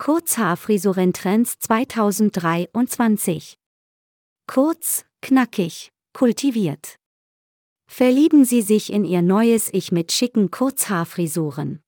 Kurzhaarfrisurentrends 2023. Kurz, knackig, kultiviert. Verlieben Sie sich in Ihr neues Ich mit schicken Kurzhaarfrisuren.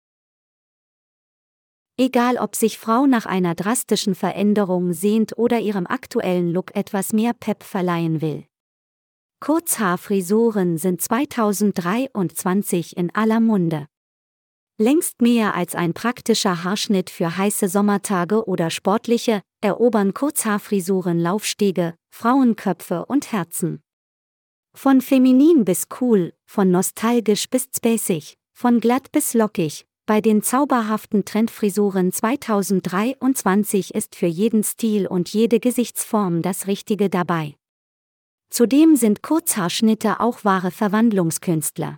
Egal ob sich Frau nach einer drastischen Veränderung sehnt oder ihrem aktuellen Look etwas mehr Pep verleihen will. Kurzhaarfrisuren sind 2023 in aller Munde. Längst mehr als ein praktischer Haarschnitt für heiße Sommertage oder sportliche, erobern Kurzhaarfrisuren Laufstege, Frauenköpfe und Herzen. Von feminin bis cool, von nostalgisch bis spacig, von glatt bis lockig, bei den zauberhaften Trendfrisuren 2023 ist für jeden Stil und jede Gesichtsform das Richtige dabei. Zudem sind Kurzhaarschnitte auch wahre Verwandlungskünstler.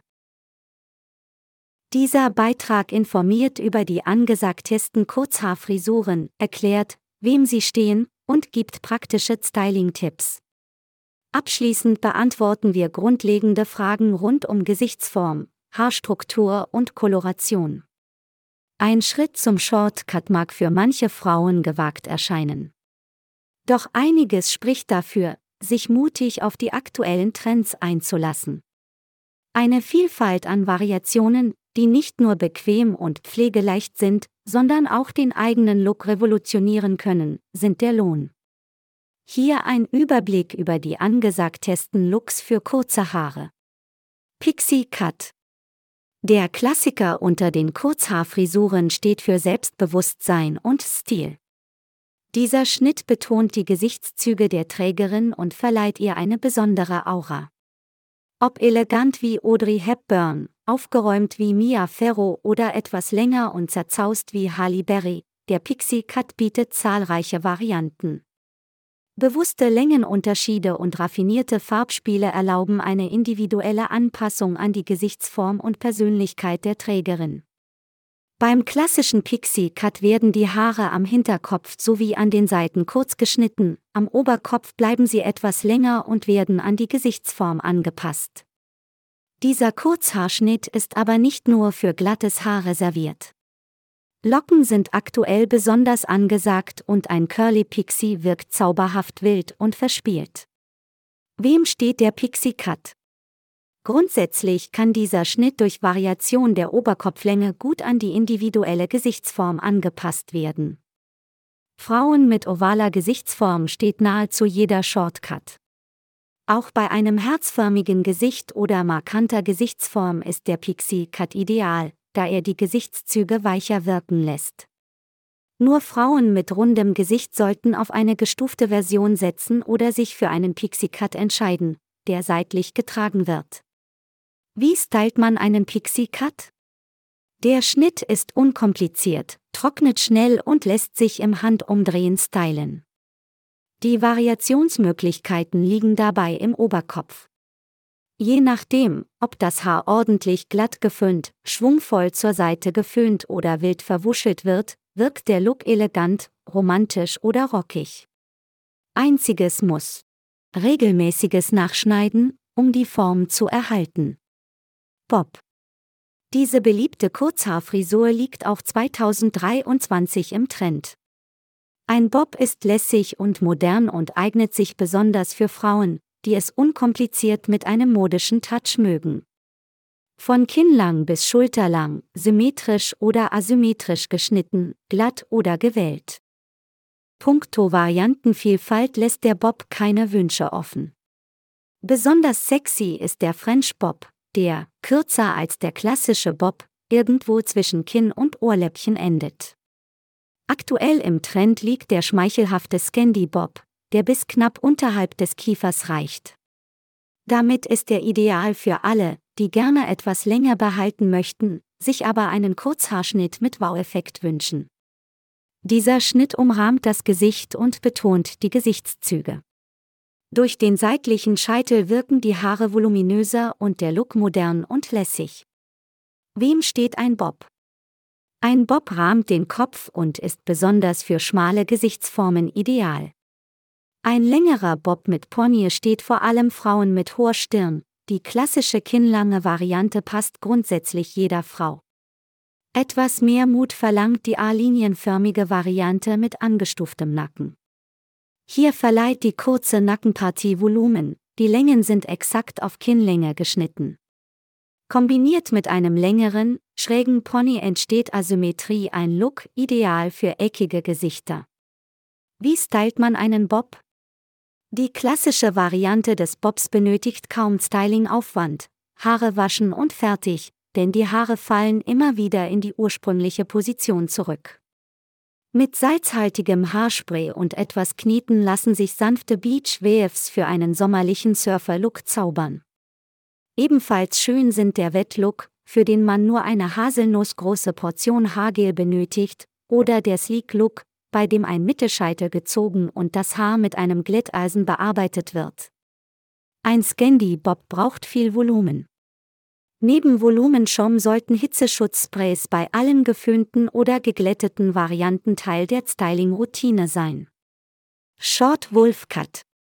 Dieser Beitrag informiert über die angesagtesten Kurzhaarfrisuren, erklärt, wem sie stehen, und gibt praktische Styling-Tipps. Abschließend beantworten wir grundlegende Fragen rund um Gesichtsform, Haarstruktur und Koloration. Ein Schritt zum Shortcut mag für manche Frauen gewagt erscheinen. Doch einiges spricht dafür, sich mutig auf die aktuellen Trends einzulassen. Eine Vielfalt an Variationen, die nicht nur bequem und pflegeleicht sind, sondern auch den eigenen Look revolutionieren können, sind der Lohn. Hier ein Überblick über die angesagtesten Looks für kurze Haare. Pixie Cut. Der Klassiker unter den Kurzhaarfrisuren steht für Selbstbewusstsein und Stil. Dieser Schnitt betont die Gesichtszüge der Trägerin und verleiht ihr eine besondere Aura. Ob elegant wie Audrey Hepburn, aufgeräumt wie Mia Farrow oder etwas länger und zerzaust wie Halle Berry, der Pixie Cut bietet zahlreiche Varianten. Bewusste Längenunterschiede und raffinierte Farbspiele erlauben eine individuelle Anpassung an die Gesichtsform und Persönlichkeit der Trägerin. Beim klassischen Pixie Cut werden die Haare am Hinterkopf sowie an den Seiten kurz geschnitten, am Oberkopf bleiben sie etwas länger und werden an die Gesichtsform angepasst. Dieser Kurzhaarschnitt ist aber nicht nur für glattes Haar reserviert. Locken sind aktuell besonders angesagt und ein Curly Pixie wirkt zauberhaft wild und verspielt. Wem steht der Pixie Cut? Grundsätzlich kann dieser Schnitt durch Variation der Oberkopflänge gut an die individuelle Gesichtsform angepasst werden. Frauen mit ovaler Gesichtsform steht nahezu jeder Shortcut. Auch bei einem herzförmigen Gesicht oder markanter Gesichtsform ist der Pixie Cut ideal, da er die Gesichtszüge weicher wirken lässt. Nur Frauen mit rundem Gesicht sollten auf eine gestufte Version setzen oder sich für einen Pixie Cut entscheiden, der seitlich getragen wird. Wie stylt man einen Pixie Cut? Der Schnitt ist unkompliziert, trocknet schnell und lässt sich im Handumdrehen stylen. Die Variationsmöglichkeiten liegen dabei im Oberkopf. Je nachdem, ob das Haar ordentlich glatt geföhnt, schwungvoll zur Seite geföhnt oder wild verwuschelt wird, wirkt der Look elegant, romantisch oder rockig. Einziges Muss: regelmäßiges Nachschneiden, um die Form zu erhalten. Bob. Diese beliebte Kurzhaarfrisur liegt auch 2023 im Trend. Ein Bob ist lässig und modern und eignet sich besonders für Frauen, die es unkompliziert mit einem modischen Touch mögen. Von kinnlang bis schulterlang, symmetrisch oder asymmetrisch geschnitten, glatt oder gewellt. Puncto Variantenvielfalt lässt der Bob keine Wünsche offen. Besonders sexy ist der French Bob, der, kürzer als der klassische Bob, irgendwo zwischen Kinn und Ohrläppchen endet. Aktuell im Trend liegt der schmeichelhafte Scandi Bob, der bis knapp unterhalb des Kiefers reicht. Damit ist er ideal für alle, die gerne etwas länger behalten möchten, sich aber einen Kurzhaarschnitt mit Wow-Effekt wünschen. Dieser Schnitt umrahmt das Gesicht und betont die Gesichtszüge. Durch den seitlichen Scheitel wirken die Haare voluminöser und der Look modern und lässig. Wem steht ein Bob? Ein Bob rahmt den Kopf und ist besonders für schmale Gesichtsformen ideal. Ein längerer Bob mit Pony steht vor allem Frauen mit hoher Stirn, die klassische kinnlange Variante passt grundsätzlich jeder Frau. Etwas mehr Mut verlangt die A-linienförmige Variante mit angestuftem Nacken. Hier verleiht die kurze Nackenpartie Volumen, die Längen sind exakt auf Kinnlänge geschnitten. Kombiniert mit einem längeren, schrägen Pony entsteht Asymmetrie, ein Look ideal für eckige Gesichter. Wie stylt man einen Bob? Die klassische Variante des Bobs benötigt kaum Stylingaufwand, Haare waschen und fertig, denn die Haare fallen immer wieder in die ursprüngliche Position zurück. Mit salzhaltigem Haarspray und etwas Kneten lassen sich sanfte Beach-Waves für einen sommerlichen Surfer-Look zaubern. Ebenfalls schön sind der Wet-Look, für den man nur eine haselnussgroße Portion Haargel benötigt, oder der Sleek-Look, bei dem ein Mittelscheitel gezogen und das Haar mit einem Glätteisen bearbeitet wird. Ein Scandi-Bob braucht viel Volumen. Neben Volumenschaum sollten Hitzeschutzsprays bei allen geföhnten oder geglätteten Varianten Teil der Styling-Routine sein. Short Wolf Cut.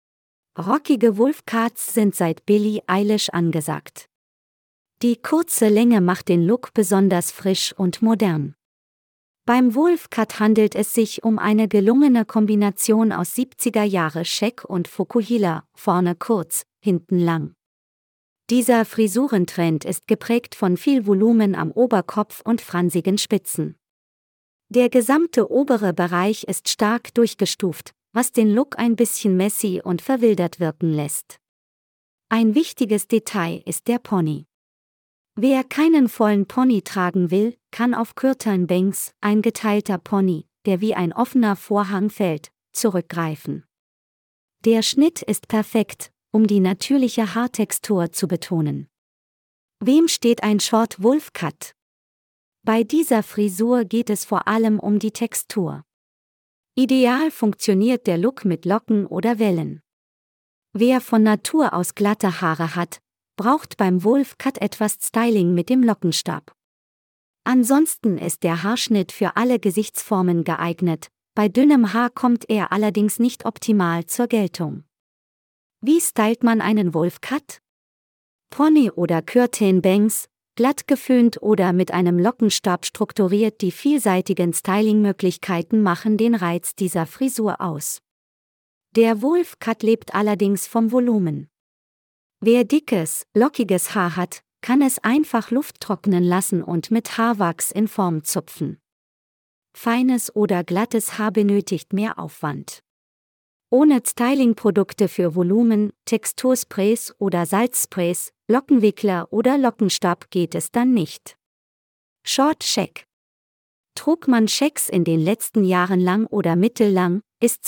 Rockige Wolf-Cuts sind seit Billie Eilish angesagt. Die kurze Länge macht den Look besonders frisch und modern. Beim Wolf-Cut handelt es sich um eine gelungene Kombination aus 70er-Jahre-Scheck und Fukuhila, vorne kurz, hinten lang. Dieser Frisurentrend ist geprägt von viel Volumen am Oberkopf und fransigen Spitzen. Der gesamte obere Bereich ist stark durchgestuft, was den Look ein bisschen messy und verwildert wirken lässt. Ein wichtiges Detail ist der Pony. Wer keinen vollen Pony tragen will, kann auf Curtain Bangs, ein geteilter Pony, der wie ein offener Vorhang fällt, zurückgreifen. Der Schnitt ist perfekt, um die natürliche Haartextur zu betonen. Wem steht ein Short Wolf Cut? Bei dieser Frisur geht es vor allem um die Textur. Ideal funktioniert der Look mit Locken oder Wellen. Wer von Natur aus glatte Haare hat, braucht beim Wolf Cut etwas Styling mit dem Lockenstab. Ansonsten ist der Haarschnitt für alle Gesichtsformen geeignet, bei dünnem Haar kommt er allerdings nicht optimal zur Geltung. Wie stylt man einen Wolf Cut? Pony oder Curtain Bangs, glatt geföhnt oder mit einem Lockenstab strukturiert. Die vielseitigen Stylingmöglichkeiten machen den Reiz dieser Frisur aus. Der Wolf Cut lebt allerdings vom Volumen. Wer dickes, lockiges Haar hat, kann es einfach Luft trocknen lassen und mit Haarwachs in Form zupfen. Feines oder glattes Haar benötigt mehr Aufwand. Ohne Stylingprodukte für Volumen, Textursprays oder Salzsprays, Lockenwickler oder Lockenstab geht es dann nicht. Short Check. Trug man Checks in den letzten Jahren lang oder mittellang, ist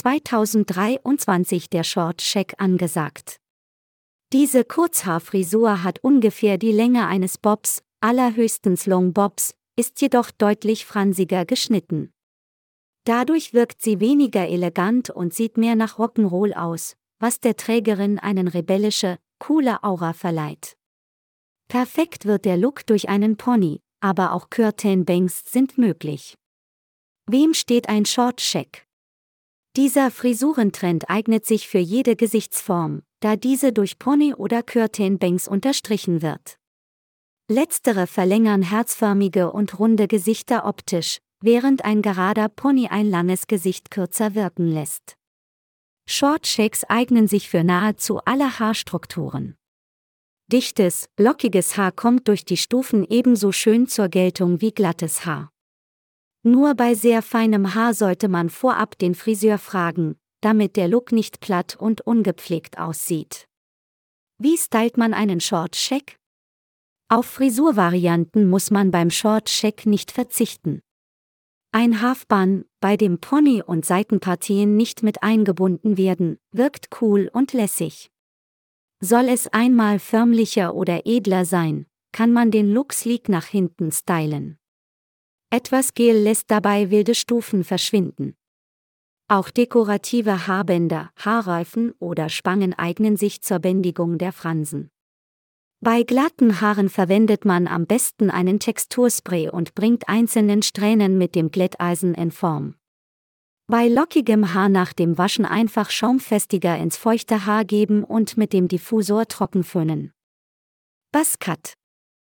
2023 der Short Check angesagt. Diese Kurzhaarfrisur hat ungefähr die Länge eines Bobs, allerhöchstens Long Bobs, ist jedoch deutlich fransiger geschnitten. Dadurch wirkt sie weniger elegant und sieht mehr nach Rock'n'Roll aus, was der Trägerin eine rebellische, coole Aura verleiht. Perfekt wird der Look durch einen Pony, aber auch Curtain Bangs sind möglich. Wem steht ein Short Check? Dieser Frisurentrend eignet sich für jede Gesichtsform, da diese durch Pony oder Curtain Bangs unterstrichen wird. Letztere verlängern herzförmige und runde Gesichter optisch, während ein gerader Pony ein langes Gesicht kürzer wirken lässt. Short Shakes eignen sich für nahezu alle Haarstrukturen. Dichtes, lockiges Haar kommt durch die Stufen ebenso schön zur Geltung wie glattes Haar. Nur bei sehr feinem Haar sollte man vorab den Friseur fragen, damit der Look nicht platt und ungepflegt aussieht. Wie stylt man einen Short Shake? Auf Frisurvarianten muss man beim Short Shake nicht verzichten. Ein Half-Bun, bei dem Pony und Seitenpartien nicht mit eingebunden werden, wirkt cool und lässig. Soll es einmal förmlicher oder edler sein, kann man den Look sleek nach hinten stylen. Etwas Gel lässt dabei wilde Stufen verschwinden. Auch dekorative Haarbänder, Haarreifen oder Spangen eignen sich zur Bändigung der Fransen. Bei glatten Haaren verwendet man am besten einen Texturspray und bringt einzelnen Strähnen mit dem Glätteisen in Form. Bei lockigem Haar nach dem Waschen einfach schaumfestiger ins feuchte Haar geben und mit dem Diffusor trocken föhnen. Buzzcut.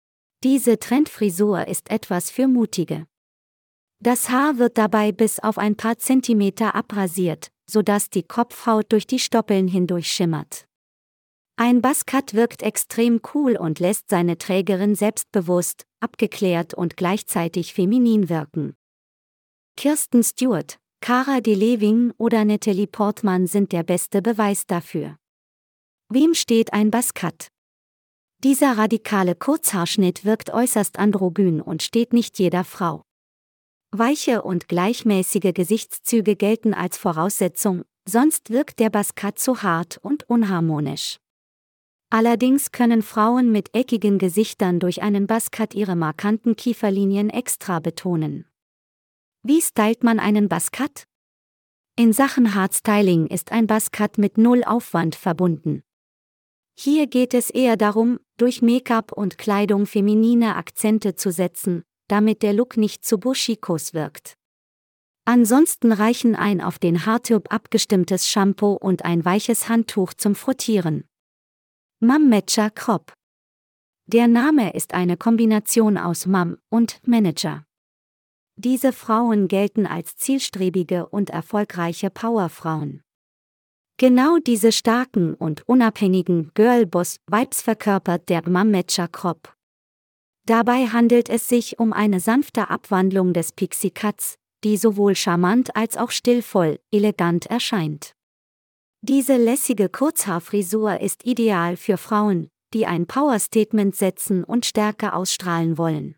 Diese Trendfrisur ist etwas für Mutige. Das Haar wird dabei bis auf ein paar Zentimeter abrasiert, sodass die Kopfhaut durch die Stoppeln hindurch schimmert. Ein Buzzcut wirkt extrem cool und lässt seine Trägerin selbstbewusst, abgeklärt und gleichzeitig feminin wirken. Kirsten Stewart, Cara Delevingne oder Natalie Portman sind der beste Beweis dafür. Wem steht ein Buzzcut? Dieser radikale Kurzhaarschnitt wirkt äußerst androgyn und steht nicht jeder Frau. Weiche und gleichmäßige Gesichtszüge gelten als Voraussetzung, sonst wirkt der Buzzcut zu hart und unharmonisch. Allerdings können Frauen mit eckigen Gesichtern durch einen Buzzcut ihre markanten Kieferlinien extra betonen. Wie stylt man einen Buzzcut? In Sachen Haarstyling ist ein Buzzcut mit null Aufwand verbunden. Hier geht es eher darum, durch Make-up und Kleidung feminine Akzente zu setzen, damit der Look nicht zu buschikos wirkt. Ansonsten reichen ein auf den Haartyp abgestimmtes Shampoo und ein weiches Handtuch zum Frottieren. Mom-Matcher Crop. Der Name ist eine Kombination aus Mom und Manager. Diese Frauen gelten als zielstrebige und erfolgreiche Powerfrauen. Genau diese starken und unabhängigen Girlboss-Vibes verkörpert der Mom-Matcher Crop. Dabei handelt es sich um eine sanfte Abwandlung des Pixie Cuts, die sowohl charmant als auch stilvoll, elegant erscheint. Diese lässige Kurzhaarfrisur ist ideal für Frauen, die ein Power-Statement setzen und Stärke ausstrahlen wollen.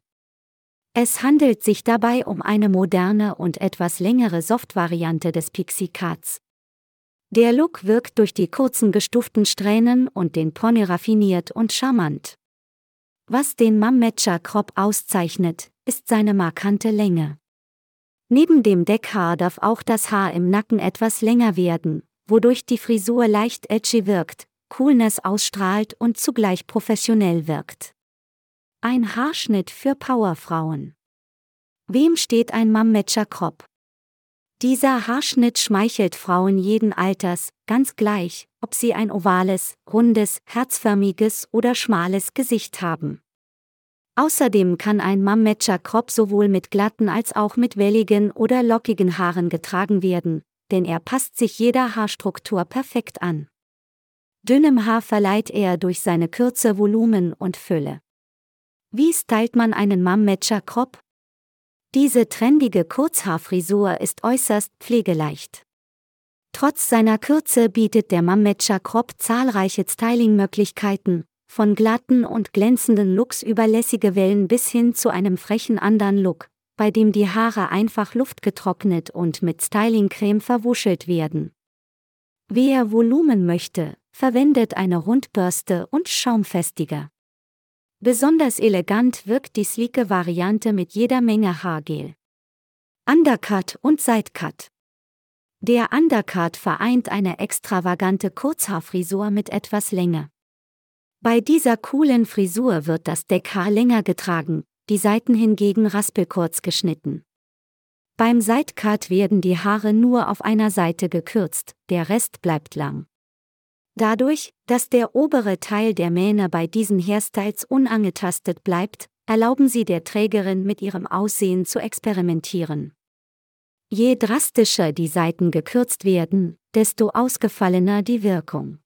Es handelt sich dabei um eine moderne und etwas längere Soft-Variante des Pixie Cuts. Der Look wirkt durch die kurzen gestuften Strähnen und den Pony raffiniert und charmant. Was den Mom-Matcher Crop auszeichnet, ist seine markante Länge. Neben dem Deckhaar darf auch das Haar im Nacken etwas länger werden, wodurch die Frisur leicht edgy wirkt, Coolness ausstrahlt und zugleich professionell wirkt. Ein Haarschnitt für Powerfrauen. Wem steht ein Mom-Matcher Crop? Dieser Haarschnitt schmeichelt Frauen jeden Alters, ganz gleich, ob sie ein ovales, rundes, herzförmiges oder schmales Gesicht haben. Außerdem kann ein Mom-Matcher Crop sowohl mit glatten als auch mit welligen oder lockigen Haaren getragen werden, denn er passt sich jeder Haarstruktur perfekt an. Dünnem Haar verleiht er durch seine Kürze Volumen und Fülle. Wie stylt man einen Mom-Matcher Crop? Diese trendige Kurzhaarfrisur ist äußerst pflegeleicht. Trotz seiner Kürze bietet der Mom-Matcher Crop zahlreiche Stylingmöglichkeiten, von glatten und glänzenden Looks über lässige Wellen bis hin zu einem frechen anderen Look, bei dem die Haare einfach luftgetrocknet und mit Stylingcreme verwuschelt werden. Wer Volumen möchte, verwendet eine Rundbürste und Schaumfestiger. Besonders elegant wirkt die sleeke Variante mit jeder Menge Haargel. Undercut und Sidecut. Der Undercut vereint eine extravagante Kurzhaarfrisur mit etwas Länge. Bei dieser coolen Frisur wird das Deckhaar länger getragen, die Seiten hingegen raspelkurz geschnitten. Beim Sidecut werden die Haare nur auf einer Seite gekürzt, der Rest bleibt lang. Dadurch, dass der obere Teil der Mähne bei diesen Hairstyles unangetastet bleibt, erlauben sie der Trägerin mit ihrem Aussehen zu experimentieren. Je drastischer die Seiten gekürzt werden, desto ausgefallener die Wirkung.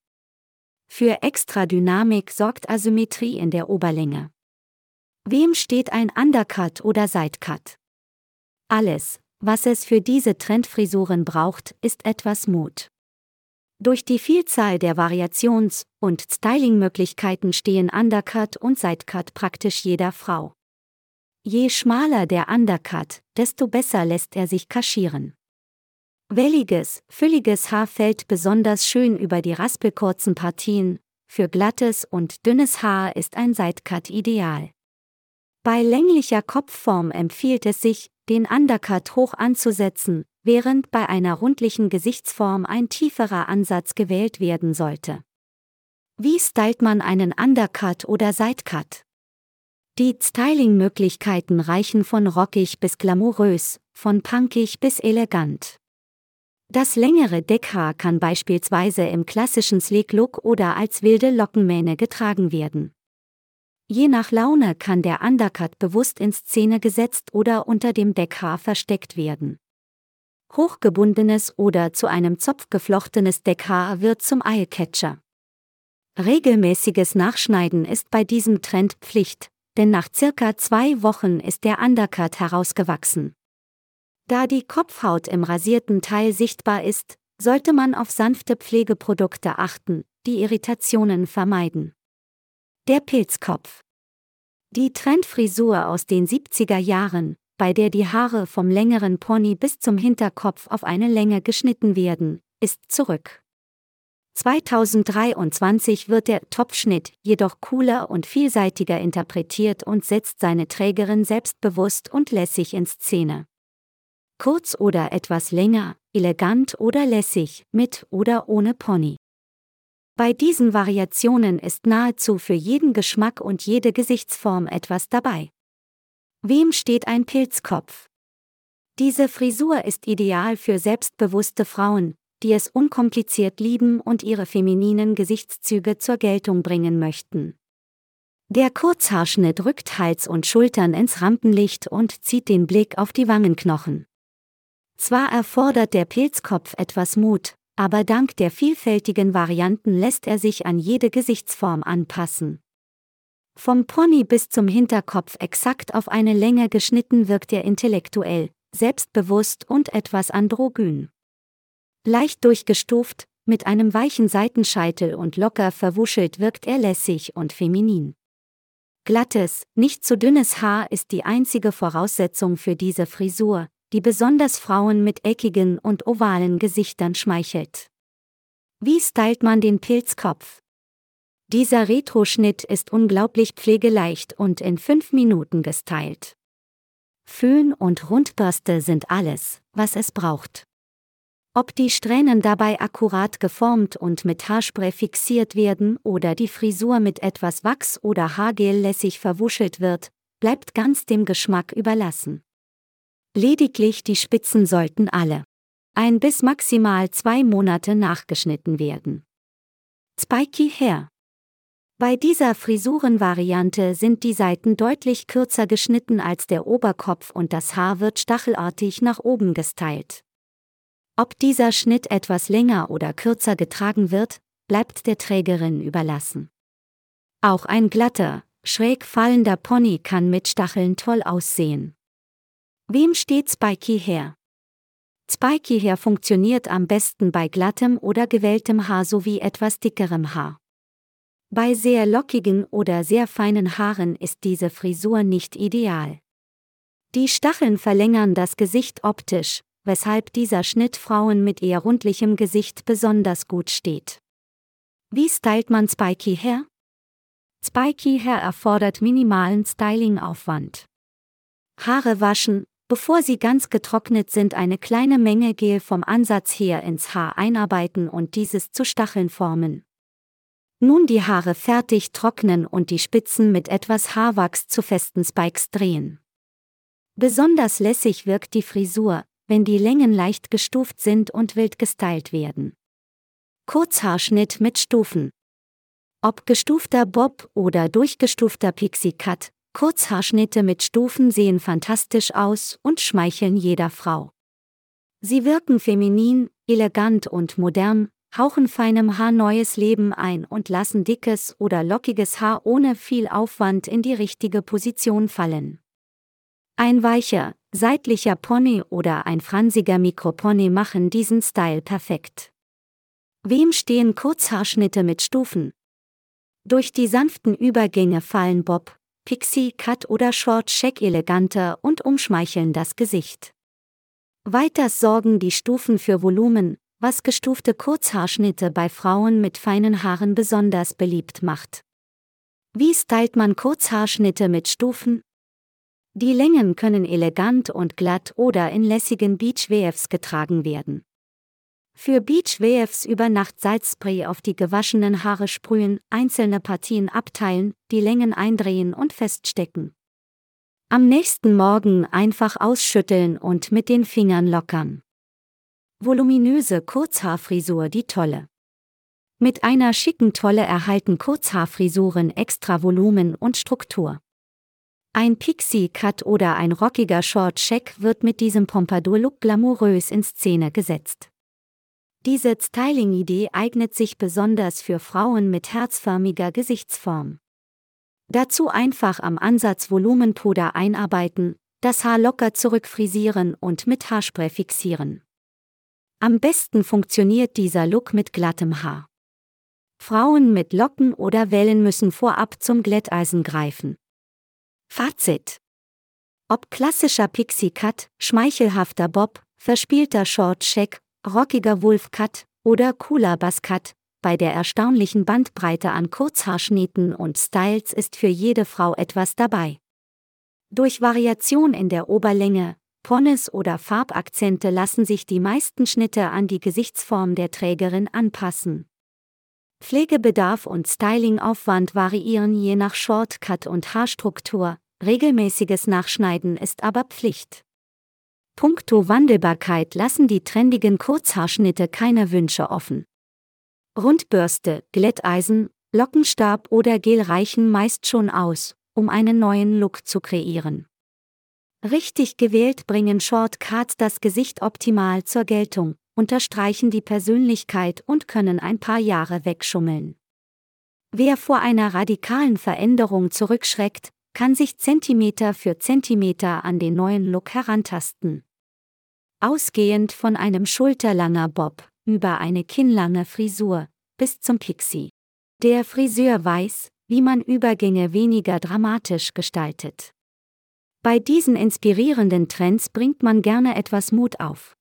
Für extra Dynamik sorgt Asymmetrie in der Oberlänge. Wem steht ein Undercut oder Sidecut? Alles, was es für diese Trendfrisuren braucht, ist etwas Mut. Durch die Vielzahl der Variations- und Stylingmöglichkeiten stehen Undercut und Sidecut praktisch jeder Frau. Je schmaler der Undercut, desto besser lässt er sich kaschieren. Welliges, fülliges Haar fällt besonders schön über die raspelkurzen Partien, für glattes und dünnes Haar ist ein Sidecut ideal. Bei länglicher Kopfform empfiehlt es sich, den Undercut hoch anzusetzen, während bei einer rundlichen Gesichtsform ein tieferer Ansatz gewählt werden sollte. Wie stylt man einen Undercut oder Sidecut? Die Stylingmöglichkeiten reichen von rockig bis glamourös, von punkig bis elegant. Das längere Deckhaar kann beispielsweise im klassischen Sleek-Look oder als wilde Lockenmähne getragen werden. Je nach Laune kann der Undercut bewusst in Szene gesetzt oder unter dem Deckhaar versteckt werden. Hochgebundenes oder zu einem Zopf geflochtenes Deckhaar wird zum Eyecatcher. Regelmäßiges Nachschneiden ist bei diesem Trend Pflicht, denn nach circa 2 Wochen ist der Undercut herausgewachsen. Da die Kopfhaut im rasierten Teil sichtbar ist, sollte man auf sanfte Pflegeprodukte achten, die Irritationen vermeiden. Der Pilzkopf. Die Trendfrisur aus den 70er Jahren, bei der die Haare vom längeren Pony bis zum Hinterkopf auf eine Länge geschnitten werden, ist zurück. 2023 wird der Topfschnitt jedoch cooler und vielseitiger interpretiert und setzt seine Trägerin selbstbewusst und lässig in Szene. Kurz oder etwas länger, elegant oder lässig, mit oder ohne Pony. Bei diesen Variationen ist nahezu für jeden Geschmack und jede Gesichtsform etwas dabei. Wem steht ein Pilzkopf? Diese Frisur ist ideal für selbstbewusste Frauen, die es unkompliziert lieben und ihre femininen Gesichtszüge zur Geltung bringen möchten. Der Kurzhaarschnitt rückt Hals und Schultern ins Rampenlicht und zieht den Blick auf die Wangenknochen. Zwar erfordert der Pilzkopf etwas Mut, aber dank der vielfältigen Varianten lässt er sich an jede Gesichtsform anpassen. Vom Pony bis zum Hinterkopf exakt auf eine Länge geschnitten wirkt er intellektuell, selbstbewusst und etwas androgyn. Leicht durchgestuft, mit einem weichen Seitenscheitel und locker verwuschelt wirkt er lässig und feminin. Glattes, nicht zu dünnes Haar ist die einzige Voraussetzung für diese Frisur, die besonders Frauen mit eckigen und ovalen Gesichtern schmeichelt. Wie stylt man den Pilzkopf? Dieser Retro-Schnitt ist unglaublich pflegeleicht und in 5 Minuten gestylt. Föhn und Rundbürste sind alles, was es braucht. Ob die Strähnen dabei akkurat geformt und mit Haarspray fixiert werden oder die Frisur mit etwas Wachs oder Haargel lässig verwuschelt wird, bleibt ganz dem Geschmack überlassen. Lediglich die Spitzen sollten alle 1 bis maximal 2 Monate nachgeschnitten werden. Spiky Hair. Bei dieser Frisurenvariante sind die Seiten deutlich kürzer geschnitten als der Oberkopf und das Haar wird stachelartig nach oben gestylt. Ob dieser Schnitt etwas länger oder kürzer getragen wird, bleibt der Trägerin überlassen. Auch ein glatter, schräg fallender Pony kann mit Stacheln toll aussehen. Wem steht Spiky Hair? Spiky Hair funktioniert am besten bei glattem oder gewelltem Haar sowie etwas dickerem Haar. Bei sehr lockigen oder sehr feinen Haaren ist diese Frisur nicht ideal. Die Stacheln verlängern das Gesicht optisch, weshalb dieser Schnitt Frauen mit eher rundlichem Gesicht besonders gut steht. Wie stylt man Spiky Hair? Spiky Hair erfordert minimalen Stylingaufwand. Haare waschen, bevor sie ganz getrocknet sind, eine kleine Menge Gel vom Ansatz her ins Haar einarbeiten und dieses zu Stacheln formen. Nun die Haare fertig trocknen und die Spitzen mit etwas Haarwachs zu festen Spikes drehen. Besonders lässig wirkt die Frisur, wenn die Längen leicht gestuft sind und wild gestylt werden. Kurzhaarschnitt mit Stufen. Ob gestufter Bob oder durchgestufter Pixie Cut, Kurzhaarschnitte mit Stufen sehen fantastisch aus und schmeicheln jeder Frau. Sie wirken feminin, elegant und modern, hauchen feinem Haar neues Leben ein und lassen dickes oder lockiges Haar ohne viel Aufwand in die richtige Position fallen. Ein weicher, seitlicher Pony oder ein fransiger Mikropony machen diesen Style perfekt. Wem stehen Kurzhaarschnitte mit Stufen? Durch die sanften Übergänge fallen Bob, Pixie Cut oder Short Shag eleganter und umschmeicheln das Gesicht. Weiters sorgen die Stufen für Volumen, was gestufte Kurzhaarschnitte bei Frauen mit feinen Haaren besonders beliebt macht. Wie stylt man Kurzhaarschnitte mit Stufen? Die Längen können elegant und glatt oder in lässigen Beach-Waves getragen werden. Für Beach-Waves über Nacht Salzspray auf die gewaschenen Haare sprühen, einzelne Partien abteilen, die Längen eindrehen und feststecken. Am nächsten Morgen einfach ausschütteln und mit den Fingern lockern. Voluminöse Kurzhaarfrisur, die tolle. Mit einer schicken Tolle erhalten Kurzhaarfrisuren extra Volumen und Struktur. Ein Pixie-Cut oder ein rockiger Short-Check wird mit diesem Pompadour-Look glamourös in Szene gesetzt. Diese Styling-Idee eignet sich besonders für Frauen mit herzförmiger Gesichtsform. Dazu einfach am Ansatz Volumenpuder einarbeiten, das Haar locker zurückfrisieren und mit Haarspray fixieren. Am besten funktioniert dieser Look mit glattem Haar. Frauen mit Locken oder Wellen müssen vorab zum Glätteisen greifen. Fazit: Ob klassischer Pixie-Cut, schmeichelhafter Bob, verspielter Short-Check, rockiger Wolf-Cut oder cooler Buzz-Cut, bei der erstaunlichen Bandbreite an Kurzhaarschnitten und Styles ist für jede Frau etwas dabei. Durch Variation in der Oberlänge, Ponys oder Farbakzente lassen sich die meisten Schnitte an die Gesichtsform der Trägerin anpassen. Pflegebedarf und Stylingaufwand variieren je nach Shortcut und Haarstruktur, regelmäßiges Nachschneiden ist aber Pflicht. Puncto Wandelbarkeit lassen die trendigen Kurzhaarschnitte keine Wünsche offen. Rundbürste, Glätteisen, Lockenstab oder Gel reichen meist schon aus, um einen neuen Look zu kreieren. Richtig gewählt bringen Shortcuts das Gesicht optimal zur Geltung, unterstreichen die Persönlichkeit und können ein paar Jahre wegschummeln. Wer vor einer radikalen Veränderung zurückschreckt, kann sich Zentimeter für Zentimeter an den neuen Look herantasten. Ausgehend von einem schulterlanger Bob, über eine kinnlange Frisur, bis zum Pixie. Der Friseur weiß, wie man Übergänge weniger dramatisch gestaltet. Bei diesen inspirierenden Trends bringt man gerne etwas Mut auf.